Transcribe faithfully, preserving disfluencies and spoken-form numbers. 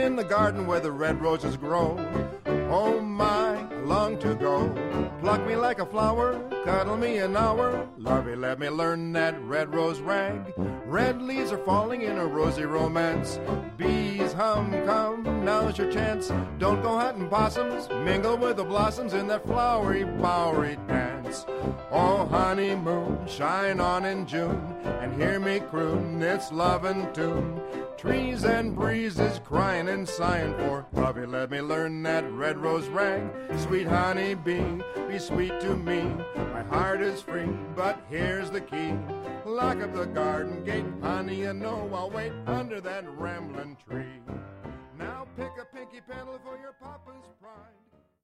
in the garden where the red roses grow. Oh my, I long to go. Pluck me like a flower, cuddle me an hour. Lovey, let me learn that red rose rag. Red leaves are falling in a rosy romance. Bees hum, come, now's your chance. Don't go hunting possums, mingle with the blossoms in that flowery, bowery dance. Oh, honeymoon, shine on in June, and hear me croon this lovin' tune. Trees and breezes crying and sighing for lovey, let me learn that red rose rag. Sweet honey bee, be sweet to me. My heart is free, but here's the key. Lock up the garden gate, honey, you know I'll wait under that rambling tree. Now pick a pinky petal for your papa's pride.